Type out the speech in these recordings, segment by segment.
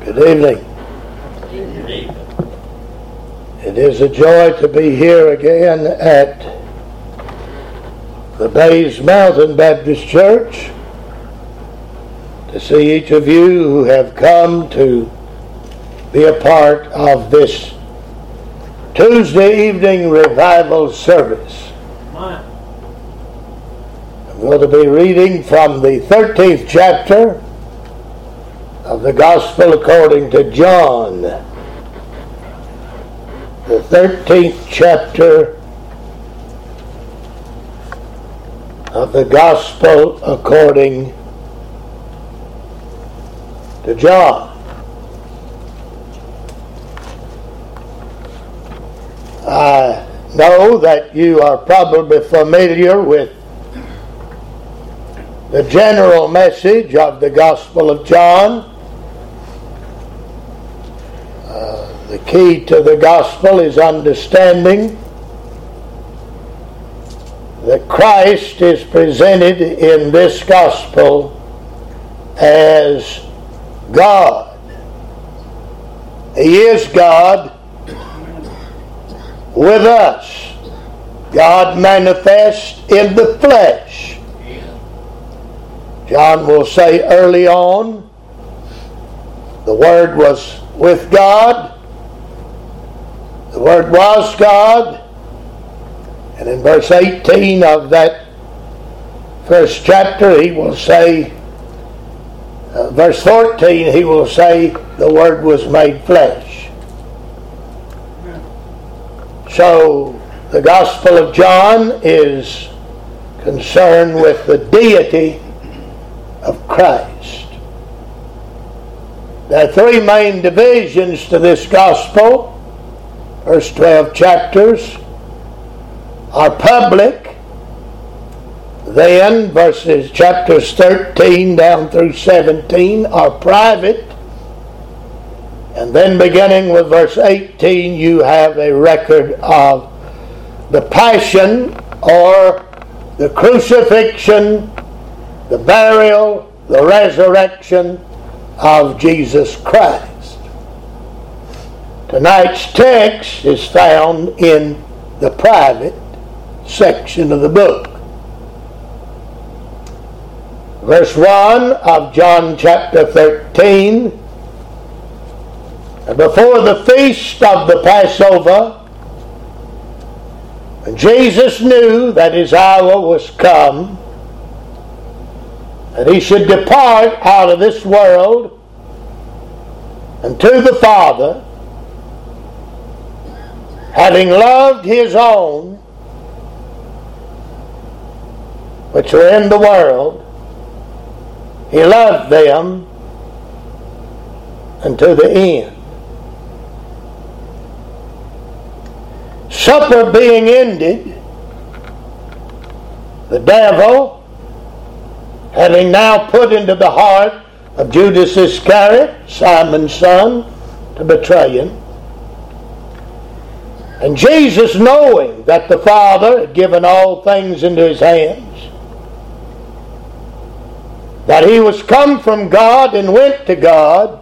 Good evening. It is a joy to be here again at the Bays Mountain Baptist Church, to see each of you who have come to be a part of this Tuesday evening revival service. I'm going to be reading from the 13th chapter of the Gospel according to John. The 13th chapter of the Gospel according to John. I know that you are probably familiar with the general message of the Gospel of John. The key to the Gospel is understanding that Christ is presented in this Gospel as God. He is God with us. God manifest in the flesh. John will say early on, the Word was with God, the Word was God, and in verse 18 of that first chapter he will say, verse 14, he will say, the Word was made flesh. So the Gospel of John is concerned with the deity of Christ. There are three main divisions to this Gospel. First 12 chapters are public. Then chapters 13 down through 17 are private. And then beginning with verse 18, you have a record of the passion or the crucifixion, the burial, the resurrection of Jesus Christ. Tonight's text is found in the private section of the book. Verse 1 of John chapter 13. Before the feast of the Passover, Jesus knew that his hour was come, that he should depart out of this world unto the Father. Having loved his own which were in the world, he loved them unto the end. Supper being ended, the devil, having now put into the heart of Judas Iscariot, Simon's son, to betray him, and Jesus, knowing that the Father had given all things into his hands, that he was come from God and went to God,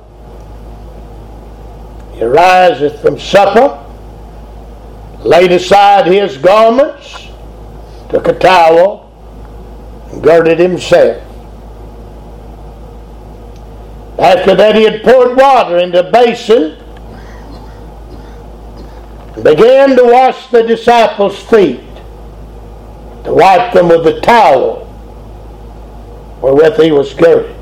he ariseth from supper, laid aside his garments, took a towel, and girded himself. After that he had poured water into a basin, and began to wash the disciples' feet, to wipe them with the towel wherewith he was girded.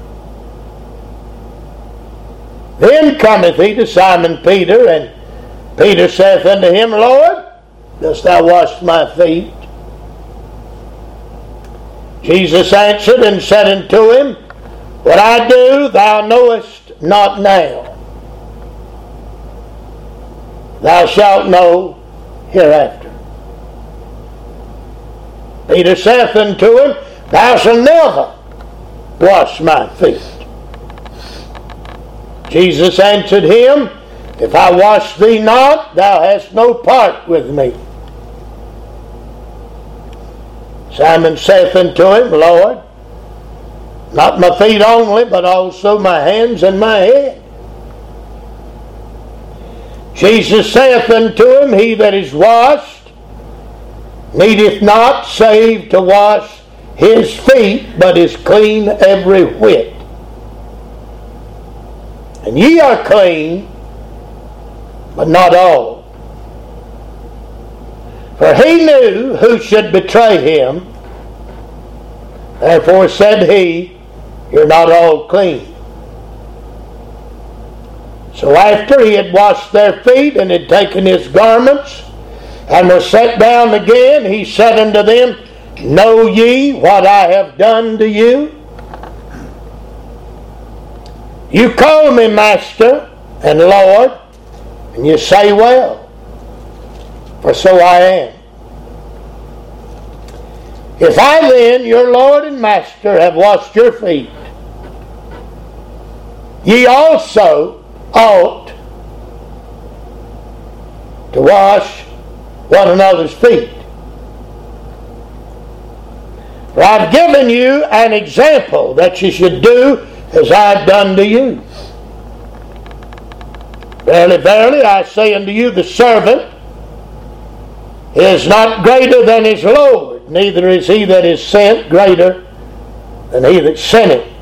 Then cometh he to Simon Peter, and Peter saith unto him, Lord, dost thou wash my feet? Jesus answered and said unto him, What I do thou knowest not now. Thou shalt know hereafter. Peter saith unto him, Thou shalt never wash my feet. Jesus answered him, If I wash thee not, thou hast no part with me. Simon saith unto him, Lord, not my feet only, but also my hands and my head. Jesus saith unto him, He that is washed needeth not save to wash his feet, but is clean every whit. And ye are clean, but not all. For he knew who should betray him. Therefore said he, You're not all clean. So after he had washed their feet, and had taken his garments, and was set down again, he said unto them, Know ye what I have done to you? You call me Master and Lord, and you say well, for so I am. If I then, your Lord and Master, have washed your feet, ye also ought to wash one another's feet. For I've given you an example that you should do as I've done to you. Verily, verily, I say unto you, the servant is not greater than his Lord, neither is he that is sent greater than he that sent him.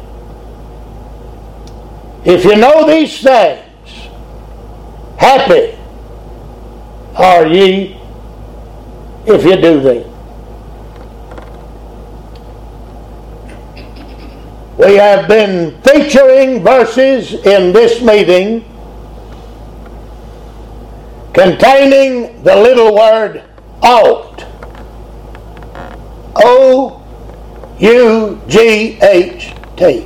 If you know these things, happy are ye if you do them. We have been featuring verses in this meeting containing the little word ought. O-U-G-H-T.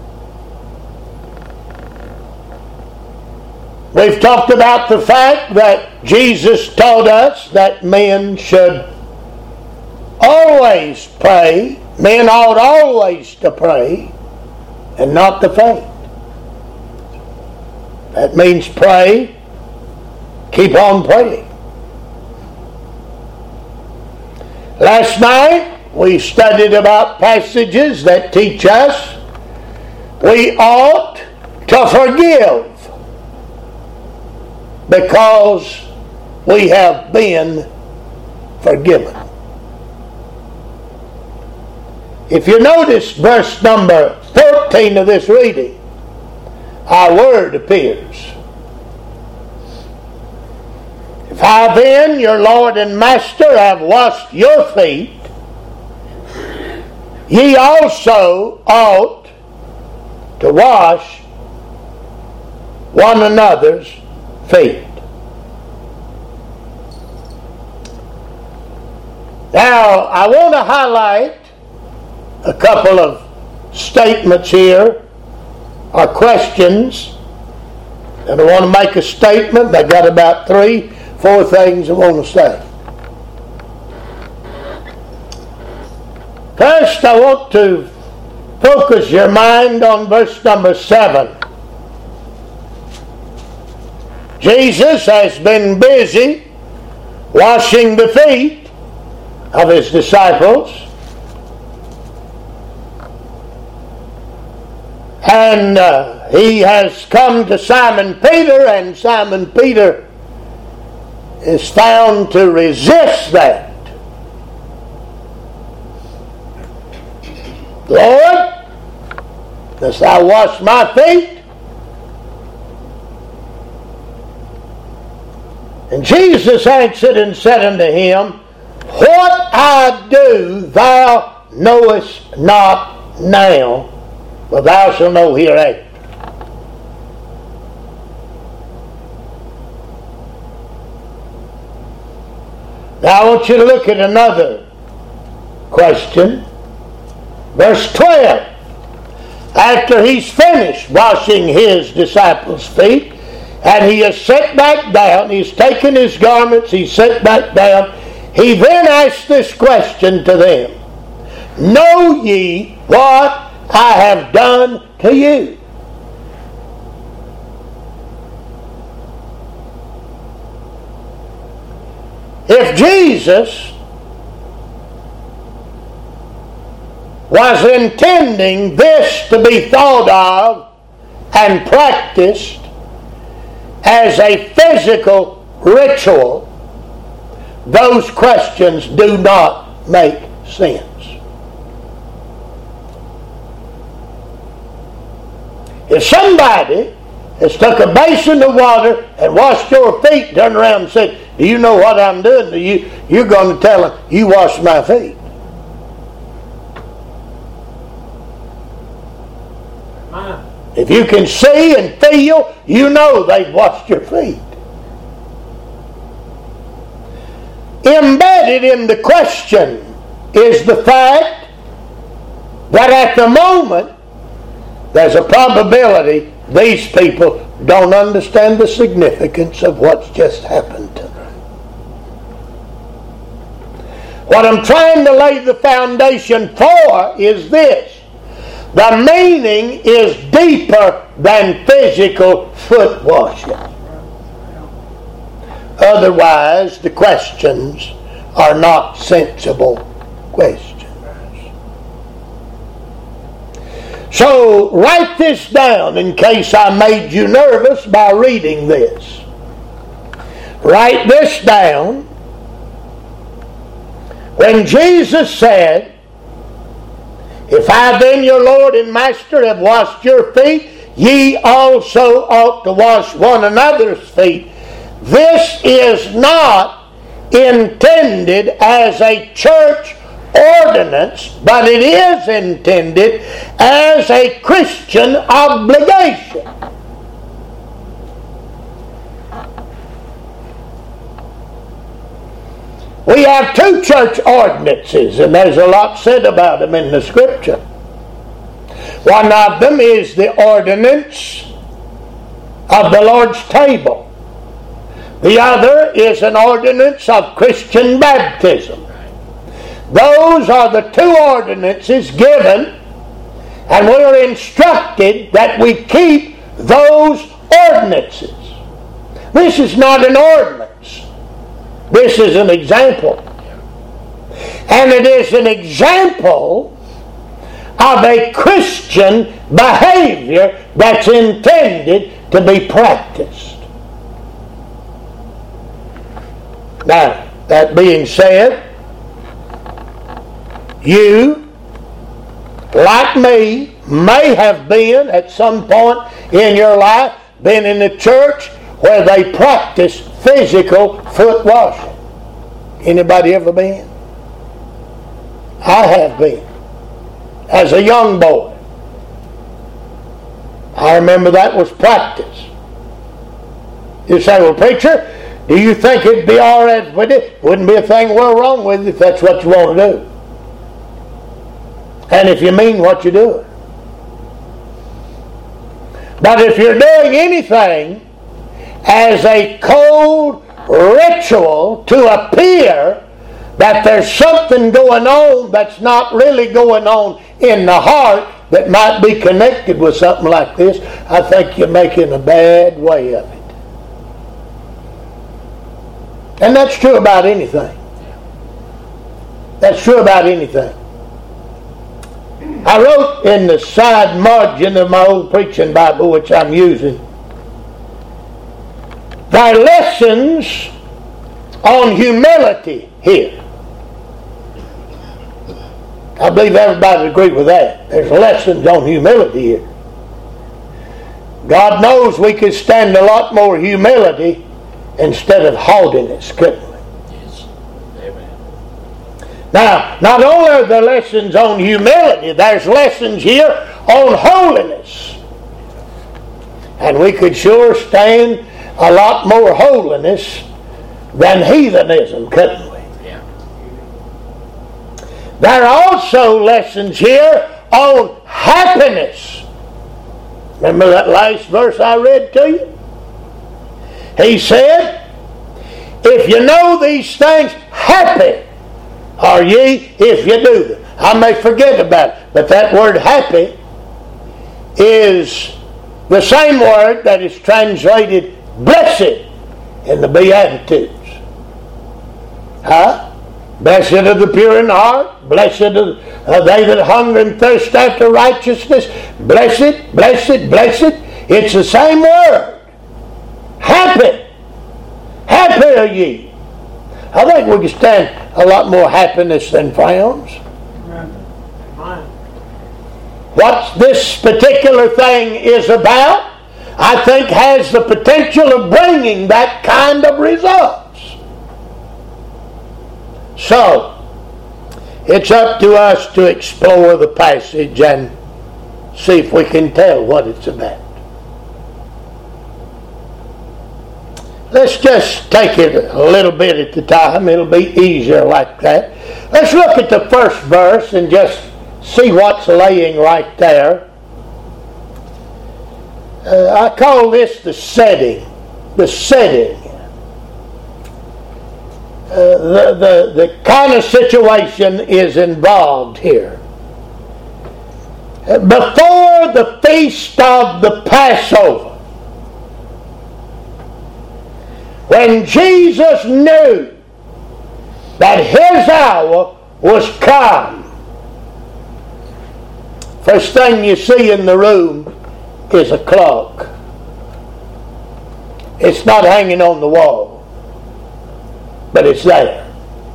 We've talked about the fact that Jesus taught us that men should always pray. Men ought always to pray and not to faint. That means pray, keep on praying. Last night we studied about passages that teach us we ought to forgive because we have been forgiven. If you notice verse number 14 of this reading, our word appears. If I then, your Lord and Master, have washed your feet, ye also ought to wash one another's feet. Now, I want to highlight a couple of statements here, or questions. And I want to make a statement. I got about 3-4 things I want to say. First, I want to focus your mind on verse number 7. Jesus has been busy washing the feet of his disciples. And he has come to Simon Peter, and Simon Peter is found to resist that. Lord, dost thou wash my feet? And Jesus answered and said unto him, What I do thou knowest not now, but thou shalt know hereafter. Now I want you to look at another question. Verse 12. After he's finished washing his disciples' feet, and he has sat back down, he's taken his garments, he's sat back down, he then asks this question to them. Know ye what I have done to you? If Jesus was intending this to be thought of and practiced as a physical ritual, those questions do not make sense. If somebody has took a basin of water and washed your feet, turned around and said, "Do you know what I'm doing to you?" You're going to tell them, "You washed my feet." If you can see and feel, you know they've washed your feet. Embedded in the question is the fact that at the moment there's a probability these people don't understand the significance of what's just happened to them. What I'm trying to lay the foundation for is this: the meaning is deeper than physical foot washing. Otherwise, the questions are not sensible questions. So, write this down in case I made you nervous by reading this. Write this down. When Jesus said, "If I then, your Lord and Master, have washed your feet, ye also ought to wash one another's feet," this is not intended as a church ordinance, but it is intended as a Christian obligation. We have two church ordinances, and there's a lot said about them in the Scripture. One of them is the ordinance of the Lord's table. The other is an ordinance of Christian baptism. Those are the two ordinances given, and we are instructed that we keep those ordinances. This is not an ordinance. This is an example. And it is an example of a Christian behavior that's intended to be practiced. Now, that being said, you, like me, may have been at some point in your life been in a church where they practice physical foot washing. Anybody ever been? I have been. As a young boy. I remember that was practice. You say, "Well, preacher, do you think it'd be all right with it?" Wouldn't be a thing well wrong with it if that's what you want to do. And if you mean what you're doing. But if you're doing anything as a cold ritual to appear that there's something going on that's not really going on in the heart that might be connected with something like this, I think you're making a bad way of it. And that's true about anything. That's true about anything. I wrote in the side margin of my old preaching Bible, which I'm using, "There are lessons on humility here." I believe everybody would agree with that. There's lessons on humility here. God knows we could stand a lot more humility instead of haughtiness, couldn't we? Yes. Amen. Now, not only are there lessons on humility, there's lessons here on holiness. And we could sure stand a lot more holiness than heathenism, couldn't we? Yeah. There are also lessons here on happiness. Remember that last verse I read to you? He said, "If you know these things, happy are ye if you do them." I may forget about it, but that word happy is the same word that is translated blessed in the Beatitudes. Blessed are the pure in heart, blessed are they that hunger and thirst after righteousness. Blessed, blessed, blessed. It's the same word. ye? I think we can stand a lot more happiness than frowns. What this particular thing is about, I think, has the potential of bringing that kind of results. So, it's up to us to explore the passage and see if we can tell what it's about. Let's just take it a little bit at a time. It'll be easier like that. Let's look at the first verse and just see what's laying right there. I call this the setting. The setting. The kind of situation is involved here. Before the feast of the Passover, when Jesus knew that his hour was come, first thing you see in the room is a clock. It's not hanging on the wall, but it's there.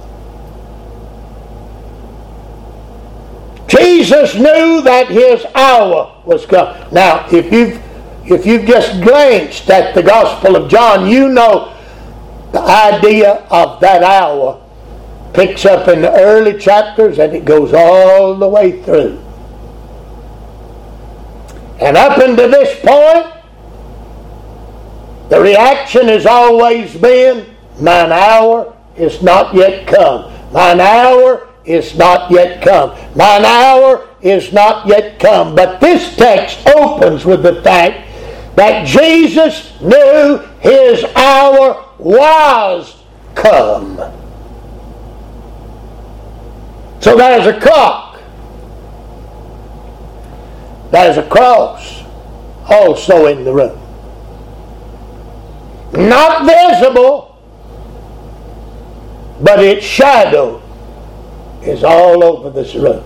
Jesus knew that his hour was come. Now, if you've just glanced at the Gospel of John, you know the idea of that hour picks up in the early chapters and it goes all the way through. And up until this point, the reaction has always been, mine hour is not yet come. Mine hour is not yet come. Mine hour is not yet come. But this text opens with the fact that Jesus knew his hour was come. So there's a clock. There's a cross also in the room. Not visible, but its shadow is all over this room.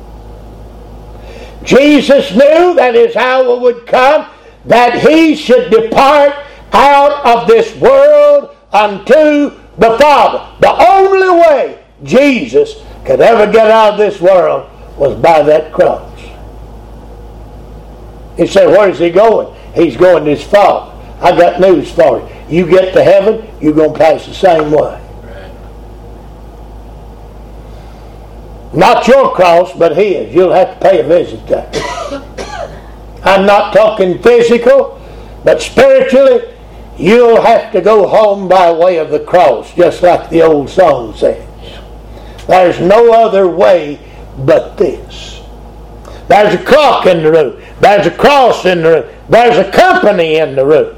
Jesus knew that his hour would come, that he should depart out of this world unto the Father. The only way Jesus could ever get out of this world was by that cross. He said, where's he going? He's going to his Father. I got news for you. You get to heaven, you're going to pass the same way. Not your cross, but his. You'll have to pay a visit there. I'm not talking physical, but spiritually, you'll have to go home by way of the cross, just like the old song says. There's no other way but this. There's a clock in the room. There's a cross in the room. There's a company in the room.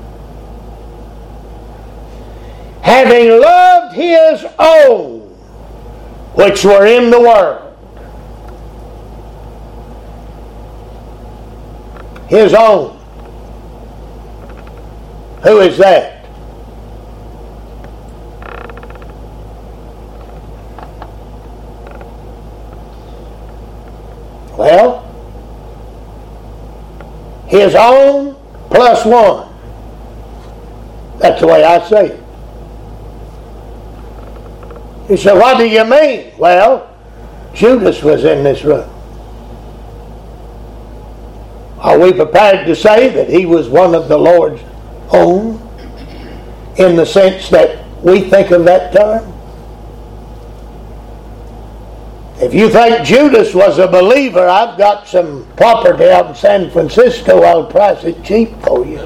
Having loved his own, which were in the world. His own. Who is that? Well, his own plus one. That's the way I say it. He said, what do you mean? Well, Judas was in this room. Are we prepared to say that he was one of the Lord's own in the sense that we think of that term? If you think Judas was a believer, I've got some property out in San Francisco. I'll price it cheap for you.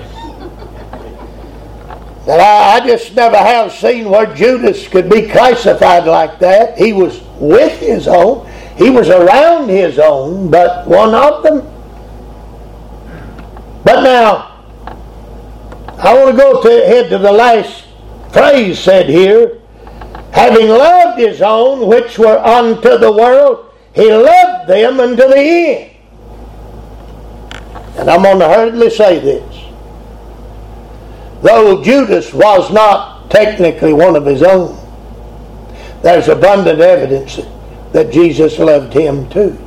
That I just never have seen where Judas could be classified like that. He was with his own. He was around his own, but one of them. But now, I want to go ahead to the last phrase said here. Having loved his own, which were unto the world, he loved them unto the end. And I'm going to hurriedly say this. Though Judas was not technically one of his own, there's abundant evidence that Jesus loved him too.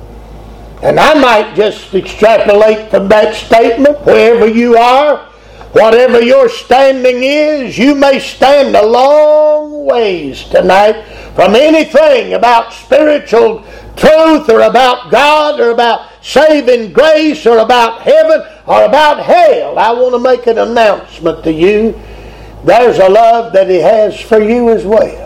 And I might just extrapolate from that statement, wherever you are, Whatever your standing is, you may stand a long ways tonight from anything about spiritual truth or about God or about saving grace or about heaven or about hell. I want to make an announcement to you. There's a love that He has for you as well.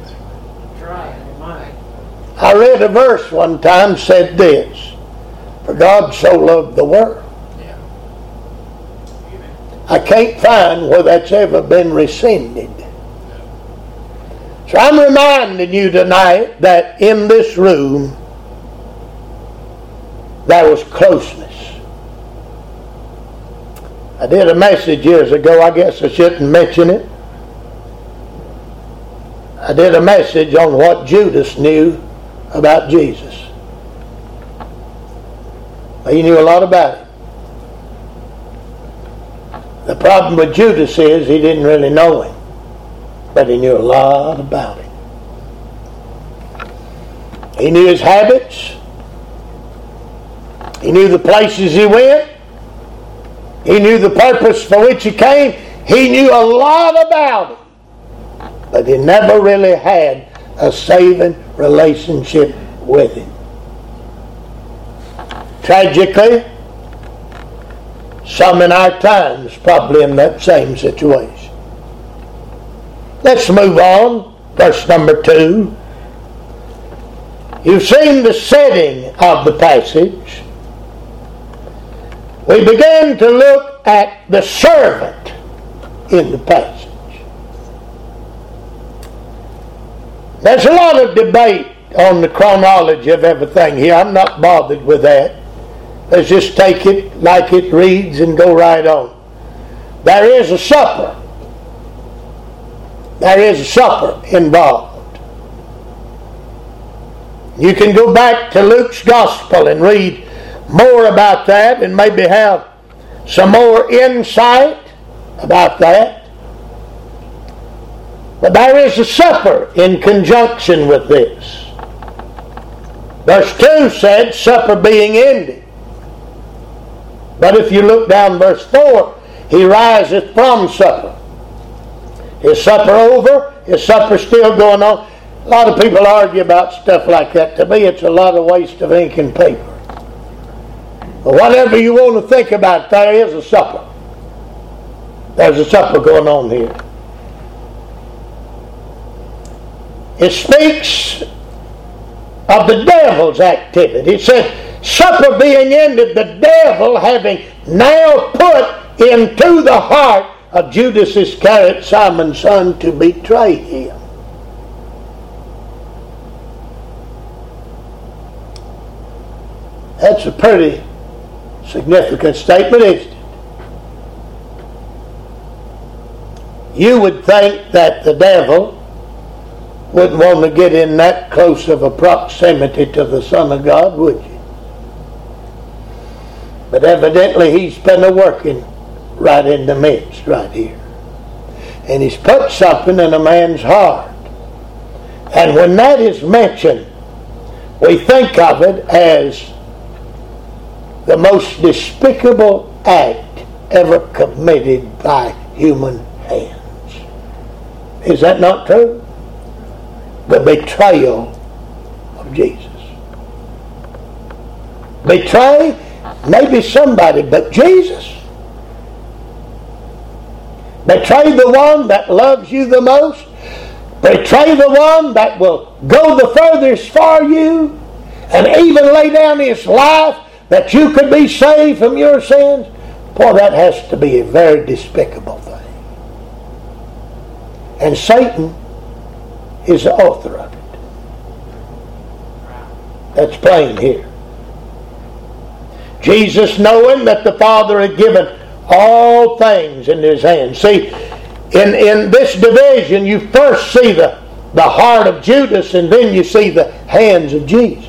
I read a verse one time said this, "For God so loved the world." I can't find where that's ever been rescinded. So I'm reminding you tonight that in this room there was closeness. I did a message years ago. I guess I shouldn't mention it. I did a message on what Judas knew about Jesus. He knew a lot about it. The problem with Judas is he didn't really know Him, but he knew a lot about Him. He knew His habits. He knew the places He went. He knew the purpose for which He came. He knew a lot about Him, but he never really had a saving relationship with Him. Tragically, some in our times probably in that same situation. Let's move on. Verse number 2. You've seen the setting of the passage. We began to look at the servant in the passage. There's a lot of debate on the chronology of everything here. I'm not bothered with that. Let's just take it like it reads and go right on. There is a supper. There is a supper involved. You can go back to Luke's Gospel and read more about that and maybe have some more insight about that. But there is a supper in conjunction with this. Verse 2 said, supper being ended. But if you look down verse 4, He riseth from supper. Is supper over? Is supper still going on? A lot of people argue about stuff like that. To me, it's a lot of waste of ink and paper. But whatever you want to think about, there is a supper. There's a supper going on here. It speaks of the devil's activity. It says, supper being ended, the devil having now put into the heart of Judas Iscariot, Simon's son, to betray Him. That's a pretty significant statement, isn't it? You would think that the devil wouldn't want to get in that close of a proximity to the Son of God, would you? But evidently He's been working right in the midst, right here. And He's put something in a man's heart. And when that is mentioned, we think of it as the most despicable act ever committed by human hands. Is that not true? The betrayal of Jesus. Betray maybe somebody, but Jesus. Betray the one that loves you the most. Betray the one that will go the furthest for you and even lay down His life that you could be saved from your sins. Boy, that has to be a very despicable thing. And Satan is the author of it. That's plain here. Jesus, knowing that the Father had given all things in His hands. See, in this division, you first see the heart of Judas, and then you see the hands of Jesus.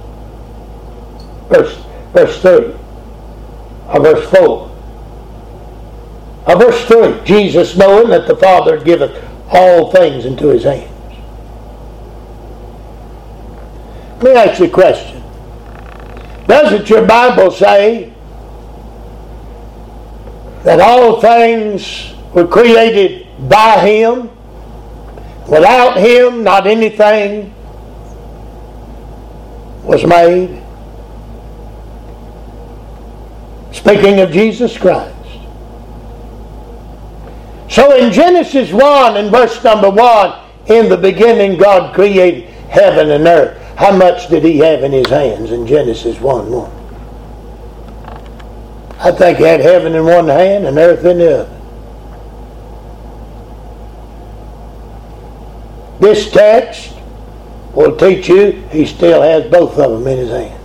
Verse 3. Or verse 4. Or verse 3. Jesus, knowing that the Father had given all things into His hands. Let me ask you a question. Doesn't your Bible say that all things were created by Him. Without Him, not anything was made. Speaking of Jesus Christ. So in Genesis 1 and verse number 1, in the beginning God created heaven and earth. How much did He have in His hands in Genesis 1:1? I think He had heaven in one hand and earth in the other. This text will teach you He still has both of them in His hands.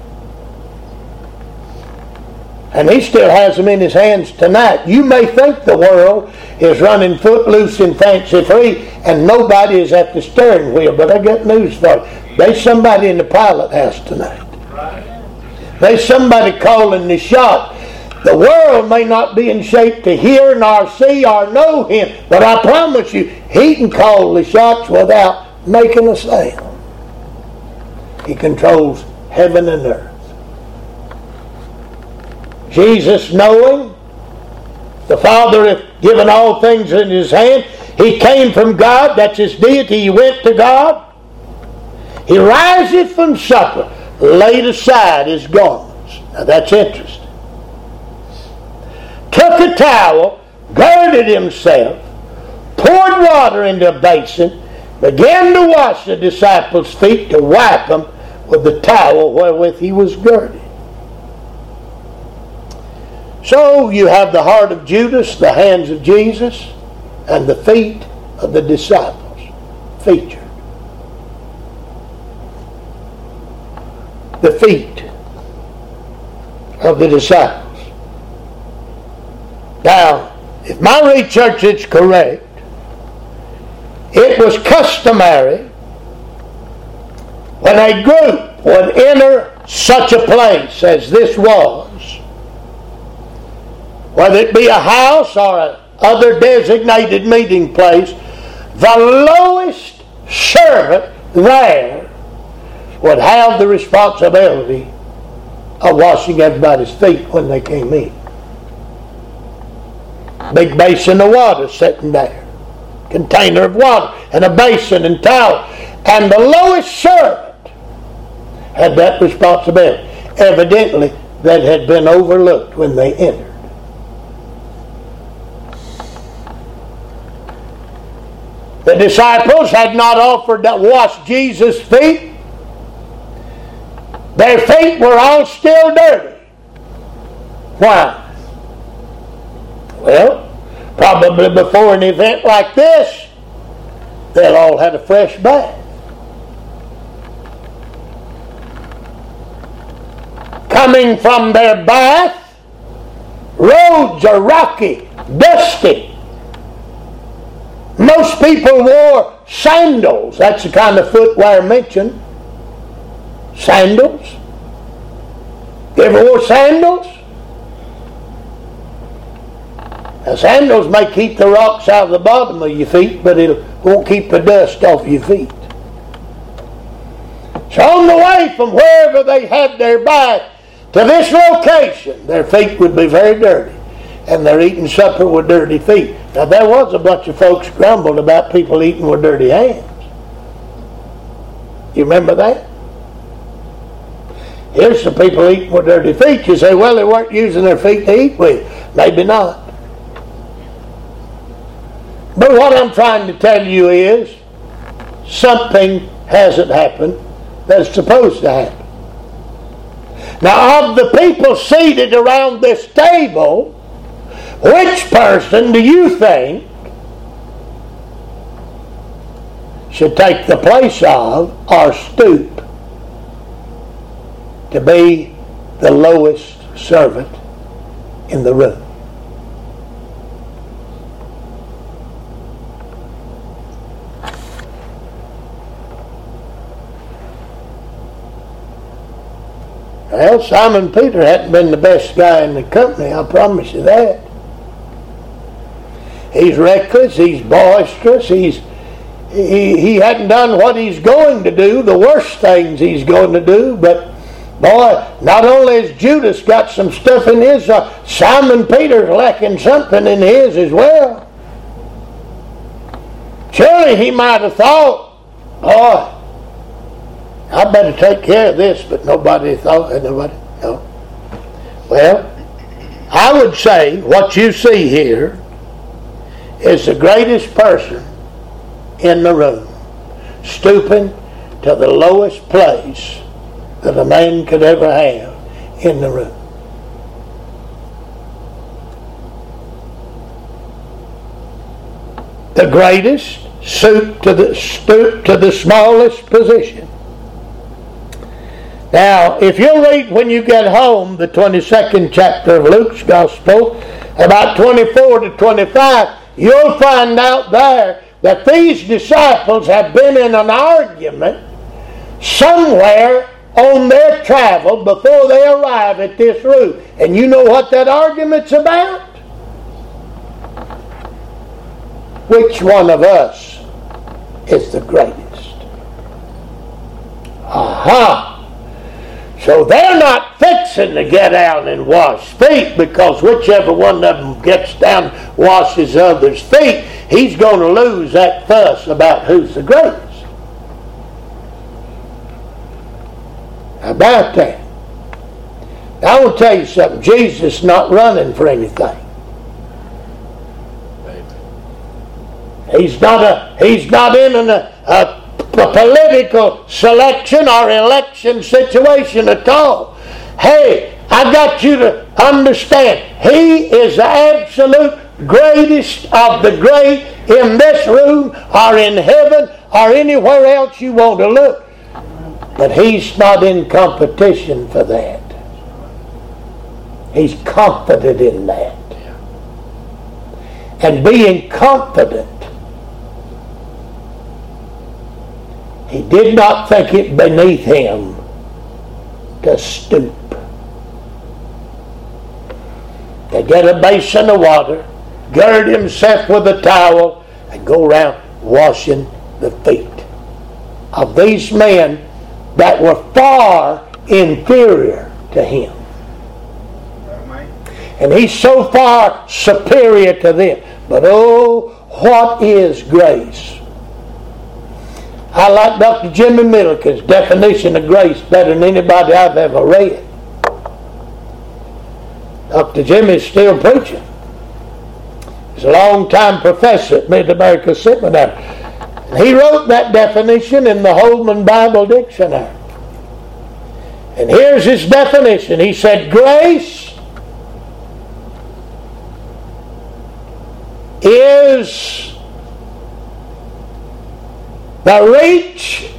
And He still has them in His hands tonight. You may think the world is running footloose and fancy-free and nobody is at the steering wheel, but I got news for you. There's somebody in the pilot house tonight. There's somebody calling the shot. The world may not be in shape to hear nor see or know Him, but I promise you, He can call the shots without making a sound. He controls heaven and earth. Jesus, knowing the Father hath given all things in His hand, He came from God, that's His deity, He went to God. He riseth from supper, laid aside His garments. Now that's interesting. Took a towel, girded Himself, poured water into a basin, began to wash the disciples' feet, to wipe them with the towel wherewith He was girded. So you have the heart of Judas, the hands of Jesus, and the feet of the disciples featured. The feet of the disciples. Now, if my research is correct, it was customary when a group would enter such a place as this was, whether it be a house or a other designated meeting place, the lowest servant there would have the responsibility of washing everybody's feet when they came in. Big basin of water sitting there, container of water and a basin and towel, and the lowest servant had that responsibility. Evidently that had been overlooked when they entered. The disciples had not offered to wash Jesus' feet. Their feet were all still dirty. Why? Well, probably before an event like this, they'd all had a fresh bath. Coming from their bath, roads are rocky, dusty. Most people wore sandals. That's the kind of footwear mentioned. Sandals. You ever wore sandals? Now, sandals may keep the rocks out of the bottom of your feet, but it won't keep the dust off your feet. So on the way from wherever they had their bath to this location, their feet would be very dirty. And they're eating supper with dirty feet. Now there was a bunch of folks grumbled about people eating with dirty hands. You remember that? Here's some people eating with dirty feet. You say, well, they weren't using their feet to eat with. Maybe not. But what I'm trying to tell you is something hasn't happened that's supposed to happen. Now, of the people seated around this table, which person do you think should take the place of or stoop to be the lowest servant in the room? Well, Simon Peter hadn't been the best guy in the company, I promise you that. He's reckless, he's boisterous, he hadn't done what he's going to do, the worst things he's going to do, but Boy, not only has Judas got some stuff in his, Simon Peter's lacking something in his as well. Surely he might have thought, boy, I better take care of this, but nobody thought, nobody, no. Well, I would say what you see here is the greatest person in the room, stooping to the lowest place that a man could ever have in the room. The greatest stoop to the smallest position. Now, if you read when you get home the 22nd chapter of Luke's Gospel, about 24 to 25, you'll find out there that these disciples have been in an argument somewhere on their travel before they arrive at this route. And you know what that argument's about? Which one of us is the greatest? Aha! So they're not fixing to get out and wash feet, because whichever one of them gets down and washes others' feet, he's going to lose that fuss about who's the greatest. How about that? Now, I will tell you something. Jesus is not running for anything. He's not in a political selection or election situation at all. Hey, I got you to understand, he is the absolute greatest of the great in this room or in heaven or anywhere else you want to look. But he's not in competition for that. He's confident in that. And being confident, he did not think it beneath him to stoop, to get a basin of water, gird himself with a towel, and go around washing the feet of these men that were far inferior to him. And he's so far superior to them. But oh, what is grace? I like Dr. Jimmy Milliken's definition of grace better than anybody I've ever read. Dr. Jimmy's still preaching. He's a long-time professor at Mid-America Seminary. And he wrote that definition in the Holman Bible Dictionary. And here's his definition. He said, grace is the reach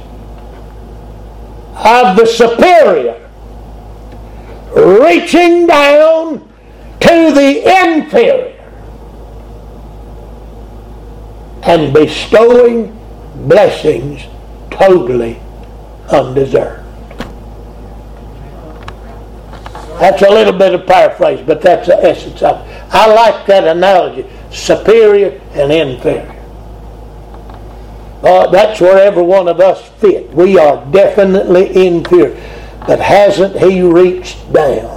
of the superior reaching down to the inferior and bestowing blessings totally undeserved. That's a little bit of paraphrase, but that's the essence of it. I like that analogy, superior and inferior. That's where every one of us fit. We are definitely inferior. But hasn't he reached down?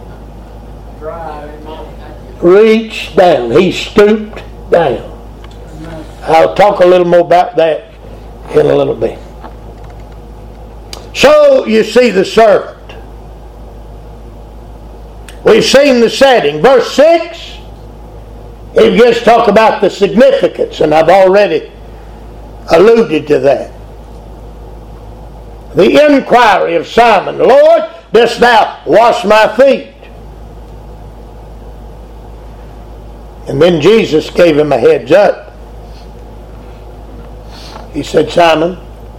Reached down. He stooped down. I'll talk a little more about that in a little bit. So you see the servant. We've seen the setting. Verse 6, he begins to talk about the significance, and I've already alluded to that. The inquiry of Simon, Lord, dost thou wash my feet? And then Jesus gave him a heads up. He said, Simon,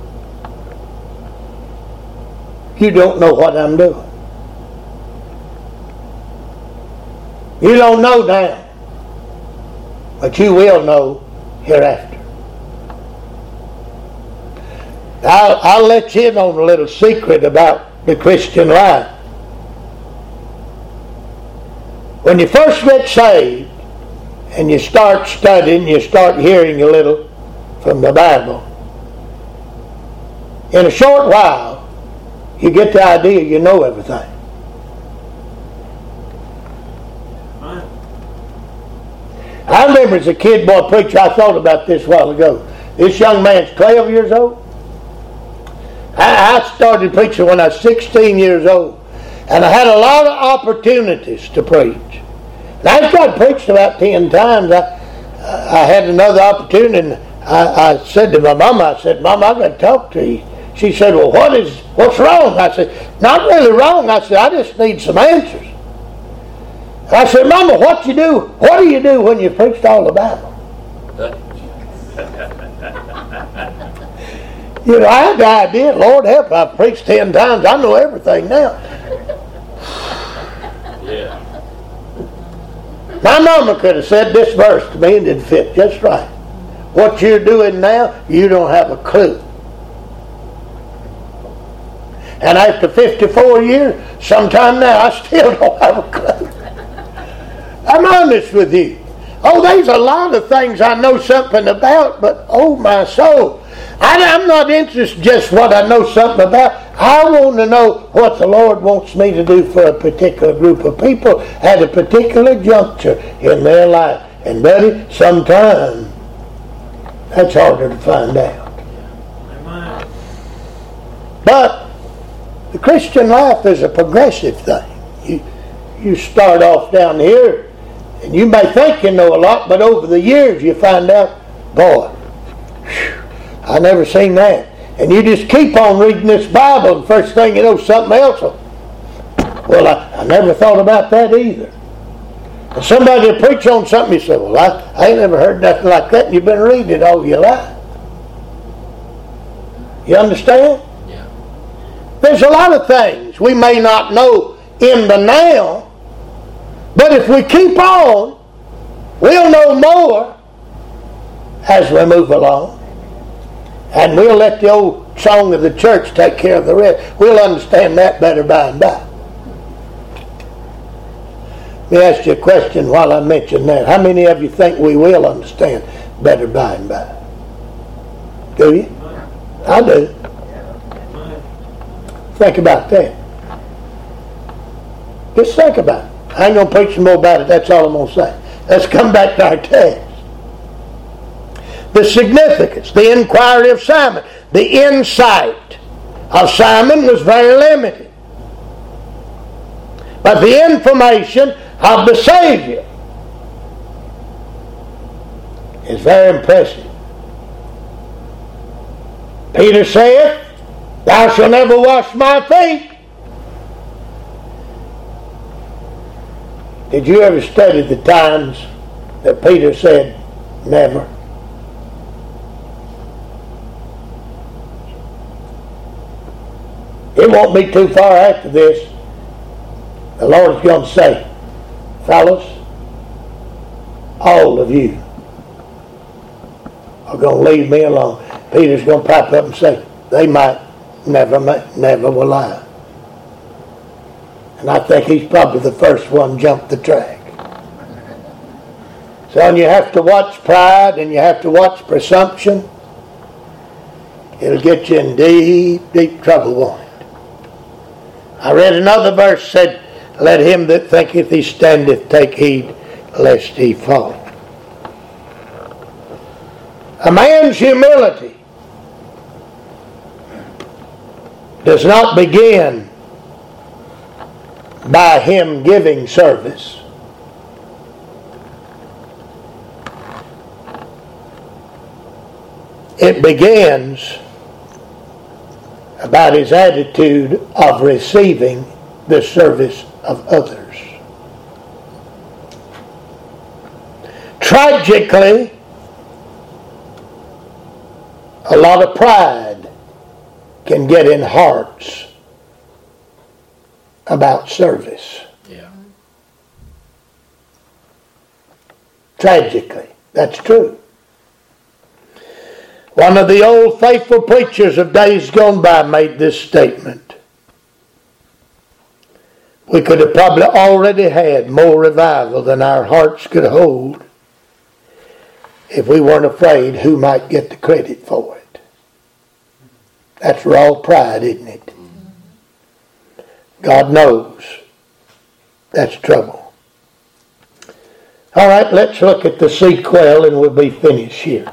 you don't know what I'm doing. You don't know now, but you will know hereafter. I'll let you in on a little secret about the Christian life. When you first get saved and you start studying, you start hearing a little from the Bible, in a short while you get the idea you know everything. I remember as a kid, boy preacher, I thought about this a while ago. This young man's 12 years old. I started preaching when I was 16 years old. And I had a lot of opportunities to preach. And I started preaching about 10 times. I had another opportunity, and I said to my mama, I said, Mama, I've got to talk to you. She said, well, what's wrong? I said, not really wrong. I said, I just need some answers. And I said, Mama, what do you do when you preached all the Bible? You know, I had the idea, Lord help, I've preached 10 times, I know everything now. Yeah. My mama could have said this verse to me and it'd fit just right. What you're doing now, you don't have a clue. And after 54 years, sometime now, I still don't have a clue. I'm honest with you. Oh, there's a lot of things I know something about, but oh my soul, I'm not interested in just what I know something about. I want to know what the Lord wants me to do for a particular group of people at a particular juncture in their life. And buddy, sometimes that's harder to find out. But the Christian life is a progressive thing. You start off down here, and you may think you know a lot, but over the years you find out, boy, I never seen that. And you just keep on reading this Bible, and first thing you know, something else. Well, I never thought about that either. And somebody will preach on something, you say, well, I ain't never heard nothing like that, and you've been reading it all your life. You understand? Yeah. There's a lot of things we may not know in the now, but if we keep on, we'll know more as we move along. And we'll let the old song of the church take care of the rest. We'll understand that better by and by. Let me ask you a question while I mention that. How many of you think we will understand better by and by? Do you? I do. Think about that. Just think about it. I ain't going to preach some more about it. That's all I'm going to say. Let's come back to our text. The significance, the inquiry of Simon, the insight of Simon was very limited. But the information of the Savior is very impressive. Peter saith, Thou shalt never wash my feet. Did you ever study the times that Peter said, never? It won't be too far after this. The Lord is going to say, fellas, all of you are going to leave me alone. Peter's going to pipe up and say, they might, never will I. And I think he's probably the first one jump the track. So you have to watch pride and you have to watch presumption. It'll get you in deep, deep trouble, won't it? I read another verse said, let him that thinketh he standeth take heed lest he fall. A man's humility does not begin by him giving service. It begins about his attitude of receiving the service of others. Tragically, a lot of pride can get in hearts about service. Yeah. Tragically, that's true. One of the old faithful preachers of days gone by made this statement. We could have probably already had more revival than our hearts could hold if we weren't afraid who might get the credit for it. That's raw pride, isn't it? God knows that's trouble. All right, let's look at the sequel and we'll be finished here.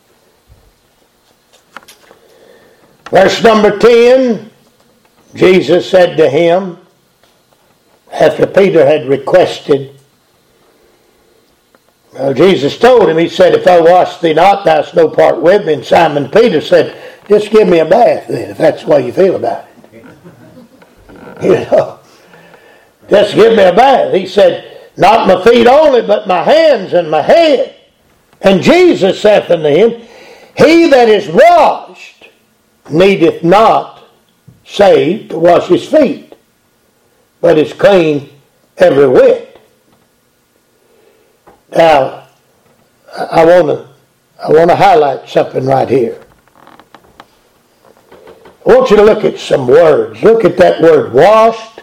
Verse number 10, Jesus said to him, after Peter had requested, Jesus told him, he said, if I wash thee not, thou hast no part with me. And Simon Peter said, just give me a bath then, if that's the way you feel about it. You know, just give me a bath. He said, not my feet only, but my hands and my head. And Jesus saith unto him, he that is washed needeth not save to wash his feet, but is clean every whit. Now, I want to highlight something right here. I want you to look at some words. Look at that word, washed.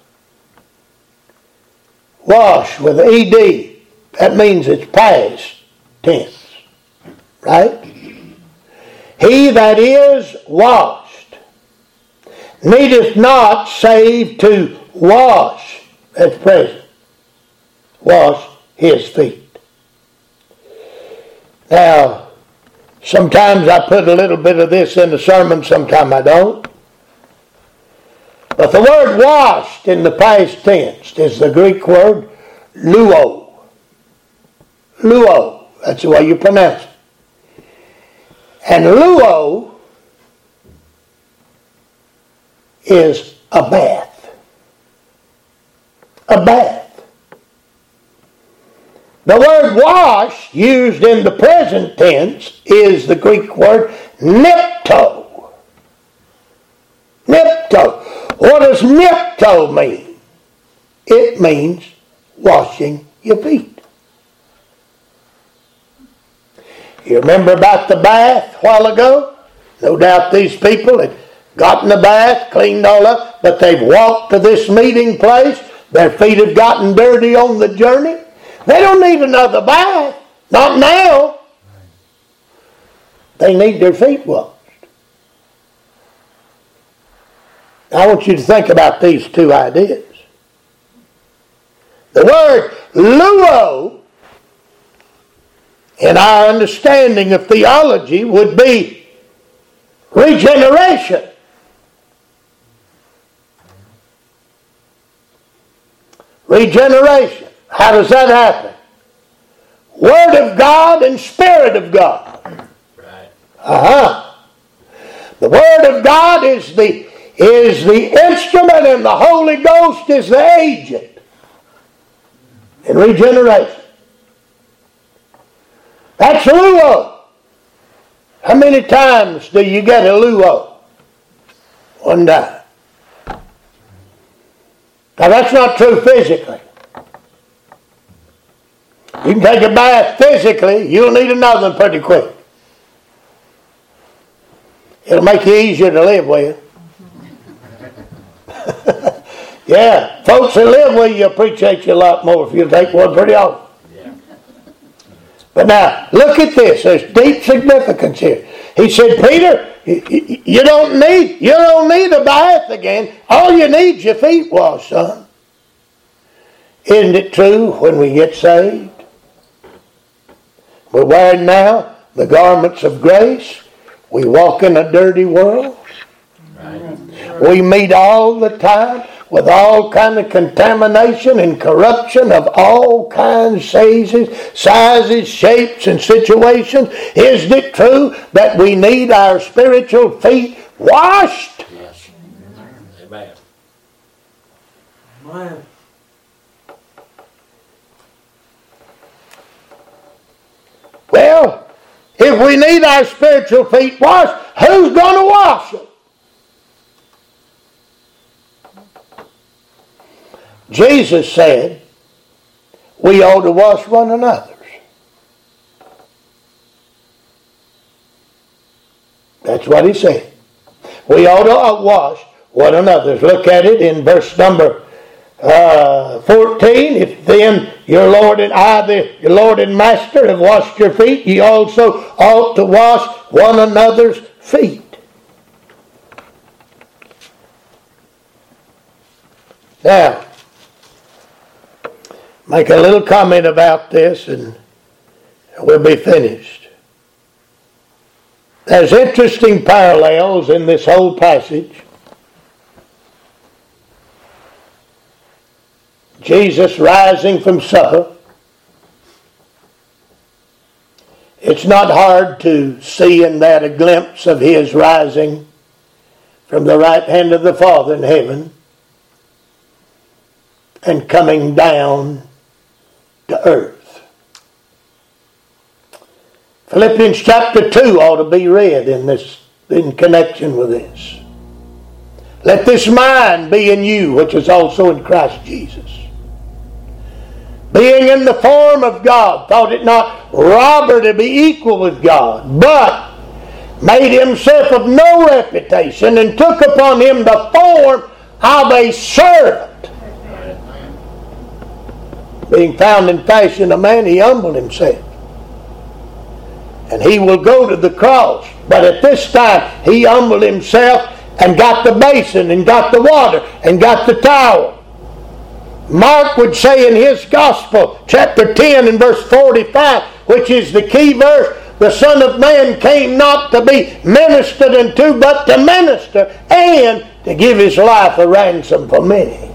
Wash with ED. That means it's past tense. Right? He that is washed needeth not save to wash, that's present, wash his feet. Now, sometimes I put a little bit of this in the sermon, sometimes I don't. But the word washed in the past tense is the Greek word luo. Luo, that's the way you pronounce it. And luo is a bath. A bath. The word wash used in the present tense is the Greek word nipto. Nipto. What does nipto mean? It means washing your feet. You remember about the bath a while ago? No doubt these people had gotten the bath, cleaned all up, but they've walked to this meeting place. Their feet have gotten dirty on the journey. They don't need another bath. Not now. They need their feet washed. I want you to think about these two ideas. The word luo, in our understanding of theology, would be regeneration. Regeneration. How does that happen? Word of God and Spirit of God. Right. The Word of God is the instrument, and the Holy Ghost is the agent in regeneration. That's luo. How many times do you get a luo? One time. Now that's not true physically. You can take a bath physically, you'll need another one pretty quick. It'll make you easier to live with. Yeah, folks that live with you appreciate you a lot more if you take one pretty often. Yeah. But now, look at this. There's deep significance here. He said, Peter, you don't need a bath again. All you need is your feet washed, son. Isn't it true when we get saved? We're wearing now the garments of grace. We walk in a dirty world. Right. We meet all the time with all kind of contamination and corruption of all kinds, sizes, shapes, and situations. Isn't it true that we need our spiritual feet washed? Yes. Amen. Amen. Well, if we need our spiritual feet washed, who's going to wash them? Jesus said we ought to wash one another's. That's what he said. We ought to wash one another's. Look at it in verse number 14. If then your Lord and your Lord and Master have washed your feet, ye also ought to wash one another's feet. Now, make a little comment about this and we'll be finished. There's interesting parallels in this whole passage. Jesus rising from supper. It's not hard to see in that a glimpse of his rising from the right hand of the Father in heaven and coming down to earth. Philippians chapter 2 ought to be read in connection with this. Let this mind be in you, which is also in Christ Jesus. Being in the form of God, thought it not robbery to be equal with God, but made himself of no reputation, and took upon him the form of a servant. Being found in fashion a man, he humbled himself. And he will go to the cross. But at this time, he humbled himself and got the basin and got the water and got the towel. Mark would say in his gospel, chapter 10 and verse 45, which is the key verse, the Son of Man came not to be ministered unto, but to minister and to give his life a ransom for many.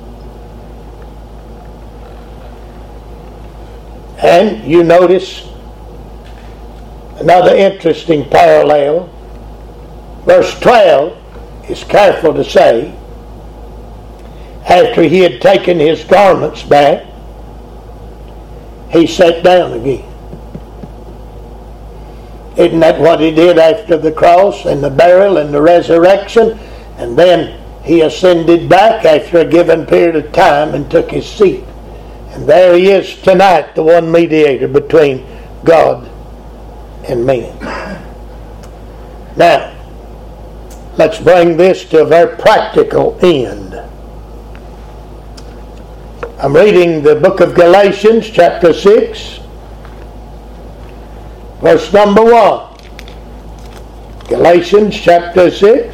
And you notice another interesting parallel. Verse 12 is careful to say, after he had taken his garments back, he sat down again. Isn't that what he did after the cross and the burial and the resurrection? And then he ascended back after a given period of time and took his seat. And there he is tonight, the one mediator between God and men. Now, let's bring this to a very practical end. I'm reading the book of Galatians, chapter 6, verse number 1. Galatians, chapter 6,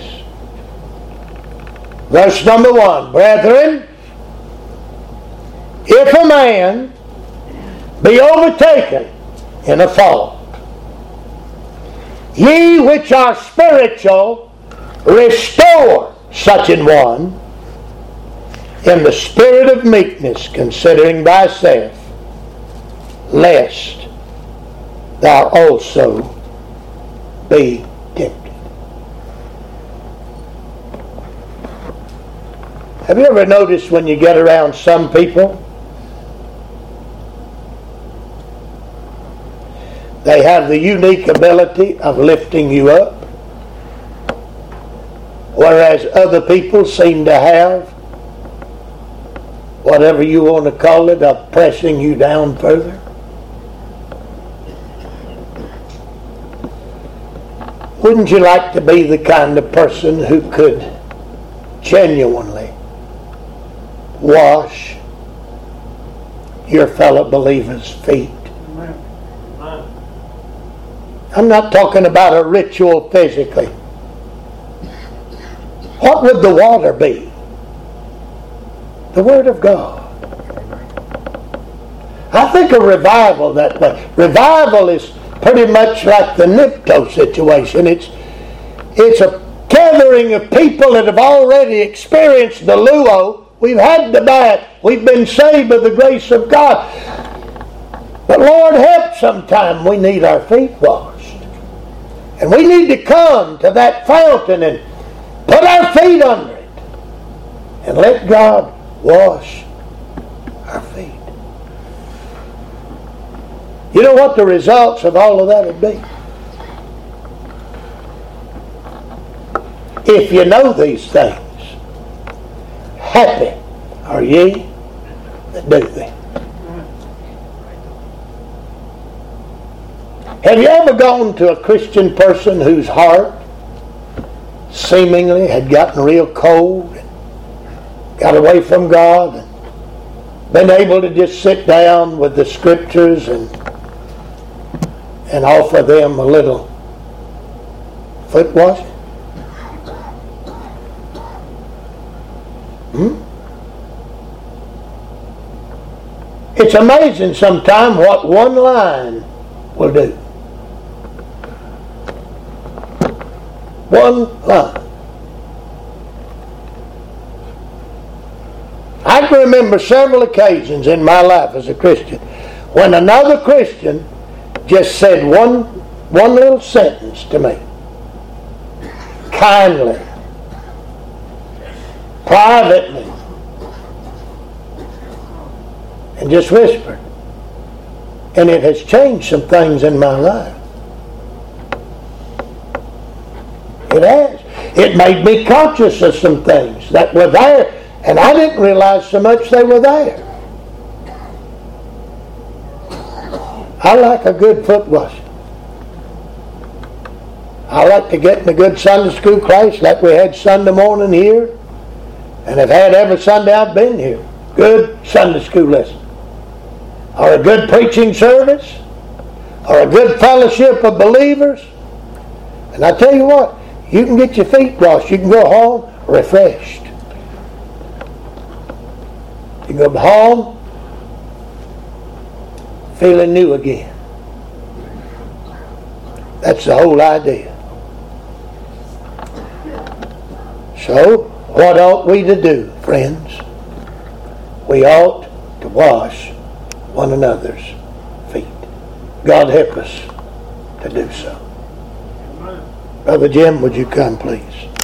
verse number 1. Brethren, if a man be overtaken in a fault, ye which are spiritual, restore such an one in the spirit of meekness, considering thyself, lest thou also be tempted. Have you ever noticed when you get around some people, they have the unique ability of lifting you up, whereas other people seem to have, whatever you want to call it, of pressing you down further? Wouldn't you like to be the kind of person who could genuinely wash your fellow believers' feet? I'm not talking about a ritual physically. What would the water be? The Word of God. I think a revival that way. Revival is pretty much like the Nipto situation. It's a gathering of people that have already experienced the luo. We've had the bath. We've been saved by the grace of God. But Lord help, sometime we need our feet washed. And we need to come to that fountain and put our feet under it and let God wash our feet. You know what the results of all of that would be? If you know these things, happy are ye that do them. Have you ever gone to a Christian person whose heart seemingly had gotten real cold and got away from God and been able to just sit down with the scriptures and offer them a little foot washing? It's amazing sometimes what one line will do. One line. I can remember several occasions in my life as a Christian when another Christian just said one little sentence to me. Kindly. Privately. And just whispered. And it has changed some things in my life. It has. It made me conscious of some things that were there, and I didn't realize so much they were there. I like a good foot washing. I like to get in a good Sunday school class like we had Sunday morning here, and have had every Sunday I've been here. Good Sunday school lesson. Or a good preaching service, or a good fellowship of believers. And I tell you what, you can get your feet washed. You can go home refreshed. You can go home feeling new again. That's the whole idea. So, what ought we to do, friends? We ought to wash one another's feet. God help us to do so. Brother Jim, would you come, please?